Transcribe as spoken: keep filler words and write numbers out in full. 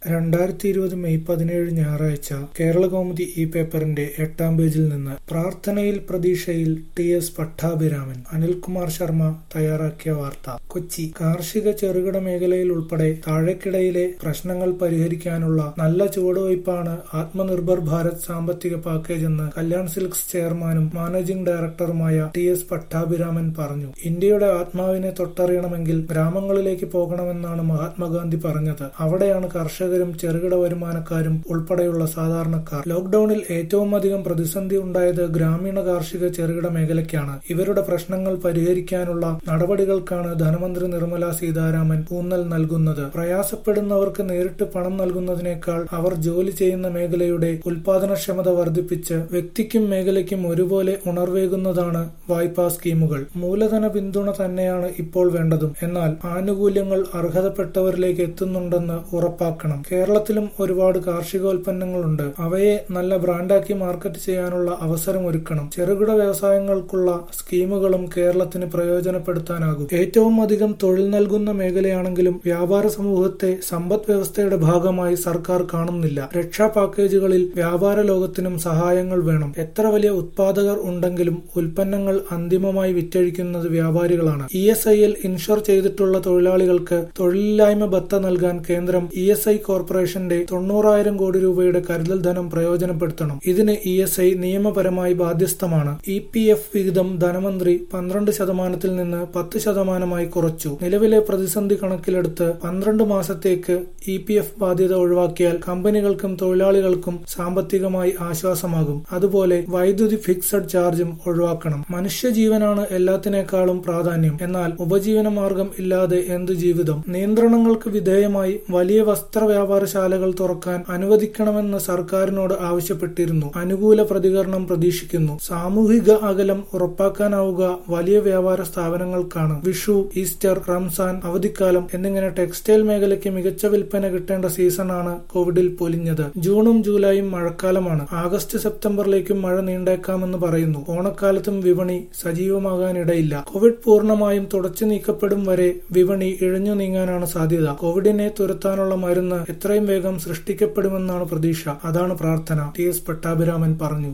രണ്ടായിരത്തി ഇരുപത് മെയ് പതിനേഴ് ഞായറാഴ്ച കേരളകൗമുദി ഈ പേപ്പറിന്റെ എട്ടാം പേജിൽ നിന്ന് പ്രാർത്ഥനയിൽ പ്രതീക്ഷയിൽ ടി എസ് പട്ടാഭിരാമൻ. അനിൽകുമാർ ശർമ്മ തയ്യാറാക്കിയ വാർത്ത. കൊച്ചി. കാർഷിക ചെറുകിട മേഖലയിൽ ഉൾപ്പെടെ താഴെക്കിടയിലെ പ്രശ്നങ്ങൾ പരിഹരിക്കാനുള്ള നല്ല ചുവടുവയ്പാണ് ആത്മനിർഭർ ഭാരത് സാമ്പത്തിക പാക്കേജെന്ന് കല്യാൺ സിൽക്സ് ചെയർമാനും മാനേജിംഗ് ഡയറക്ടറുമായ ടി എസ് പട്ടാഭിരാമൻ പറഞ്ഞു. ഇന്ത്യയുടെ ആത്മാവിനെ തൊട്ടറിയണമെങ്കിൽ ഗ്രാമങ്ങളിലേക്ക് പോകണമെന്നാണ് മഹാത്മാഗാന്ധി പറഞ്ഞത്. അവിടെയാണ് കർഷകരും ചെറുകിട വരുമാനക്കാരും ഉൾപ്പെടെയുള്ള സാധാരണക്കാർ. ലോക്ഡൌണിൽ ഏറ്റവും അധികം പ്രതിസന്ധി ഉണ്ടായത് ഗ്രാമീണ കാർഷിക ചെറുകിട മേഖലയ്ക്കാണ്. ഇവരുടെ പ്രശ്നങ്ങൾ പരിഹരിക്കാനുള്ള നടപടികൾക്കാണ് ധനമന്ത്രി നിർമ്മല സീതാരാമൻ ഊന്നൽ നൽകുന്നത്. പ്രയാസപ്പെടുന്നവർക്ക് നേരിട്ട് പണം നൽകുന്നതിനേക്കാൾ അവർ ജോലി ചെയ്യുന്ന മേഖലയുടെ ഉൽപാദനക്ഷമത വർദ്ധിപ്പിച്ച് വ്യക്തിക്കും മേഖലയ്ക്കും ഒരുപോലെ ഉണർവേകുന്നതാണ് വായ്പാ സ്കീമുകൾ. മൂലധന പിന്തുണ തന്നെയാണ് ഇപ്പോൾ വേണ്ടതും. എന്നാൽ ആനുകൂല്യങ്ങൾ അർഹതപ്പെട്ടവരിലേക്ക് എത്തുന്നുണ്ടെന്ന് ഉറപ്പാക്കണം. കേരളത്തിലും ഒരുപാട് കാർഷികോൽപ്പന്നങ്ങളുണ്ട്. അവയെ നല്ല ബ്രാൻഡാക്കി മാർക്കറ്റ് ചെയ്യാനുള്ള അവസരം ഒരുക്കണം. ചെറുകിട വ്യവസായങ്ങൾക്കുള്ള സ്കീമുകളും കേരളത്തിന് പ്രയോജനപ്പെടുത്താനാകും. ഏറ്റവും അധികം തൊഴിൽ നൽകുന്ന മേഖലയാണെങ്കിലും വ്യാപാര സമൂഹത്തെ സമ്പദ് വ്യവസ്ഥയുടെ ഭാഗമായി സർക്കാർ കാണുന്നില്ല. രക്ഷാ പാക്കേജുകളിൽ വ്യാപാര ലോകത്തിനും സഹായങ്ങൾ വേണം. എത്ര വലിയ ഉത്പാദകർ ഉണ്ടെങ്കിലും ഉൽപ്പന്നങ്ങൾ അന്തിമമായി വിറ്റഴിക്കുന്നത് വ്യാപാരികളാണ്. ഇ എസ് ഐയിൽ ഇൻഷുർ ചെയ്തിട്ടുള്ള തൊഴിലാളികൾക്ക് തൊഴിലില്ലായ്മ ഭത്ത നൽകാൻ കേന്ദ്രം ഇ എസ് ഐ കോർപ്പറേഷന്റെ തൊണ്ണൂറായിരം കോടി രൂപയുടെ കരുതൽ ധനം പ്രയോജനപ്പെടുത്തണം. ഇതിന് ഇ എസ് ഐ നിയമപരമായി ബാധ്യസ്ഥമാണ്. ഇ പി എഫ് വിഹിതം ധനമന്ത്രി പന്ത്രണ്ട് ശതമാനത്തിൽ നിന്ന് പത്ത് ശതമാനമായി കുറച്ചു. നിലവിലെ പ്രതിസന്ധി കണക്കിലെടുത്ത് പന്ത്രണ്ട് മാസത്തേക്ക് ഇ പി എഫ് ബാധ്യത ഒഴിവാക്കിയാൽ കമ്പനികൾക്കും തൊഴിലാളികൾക്കും സാമ്പത്തികമായി ആശ്വാസമാകും. അതുപോലെ വൈദ്യുതി ഫിക്സഡ് ചാർജും ഒഴിവാക്കണം. മനുഷ്യജീവനാണ് എല്ലാത്തിനേക്കാളും പ്രാധാന്യം. എന്നാൽ ഉപജീവന മാർഗം ഇല്ലാതെ എന്തു ജീവിതം? നിയന്ത്രണങ്ങൾക്ക് വിധേയമായി വലിയ വസ്ത്ര വ്യാപാരശാലകൾ തുറക്കാൻ അനുവദിക്കണമെന്ന് സർക്കാരിനോട് ആവശ്യപ്പെട്ടിരുന്നു. അനുകൂല പ്രതികരണം പ്രതീക്ഷിക്കുന്നു. സാമൂഹിക അകലം ഉറപ്പാക്കാനാവുക വലിയ വ്യാപാര സ്ഥാപനങ്ങൾക്കാണ്. വിഷു, ഈസ്റ്റർ, റംസാൻ, അവധിക്കാലം എന്നിങ്ങനെ ടെക്സ്റ്റൈൽ മേഖലയ്ക്ക് മികച്ച വിൽപ്പന കിട്ടേണ്ട സീസണാണ് കോവിഡിൽ പൊലിഞ്ഞത്. ജൂണും ജൂലൈയും മഴക്കാലമാണ്. ആഗസ്റ്റ് സെപ്റ്റംബറിലേക്കും മഴ നീണ്ടേക്കാമെന്ന് പറയുന്നു. ഓണക്കാലത്തും വിപണി സജീവമാകാനിടയില്ല. കോവിഡ് പൂർണ്ണമായും തുടച്ചു നീക്കപ്പെടും വരെ വിപണി ഇഴഞ്ഞു നീങ്ങാനാണ് സാധ്യത. കോവിഡിനെ തുരത്താനുള്ള മരുന്ന് എത്രയും വേഗം സൃഷ്ടിക്കപ്പെടുമെന്നാണ് പ്രതീക്ഷ. അതാണ് പ്രാർത്ഥന. ടി എസ് പട്ടാഭിരാമൻ പറഞ്ഞു.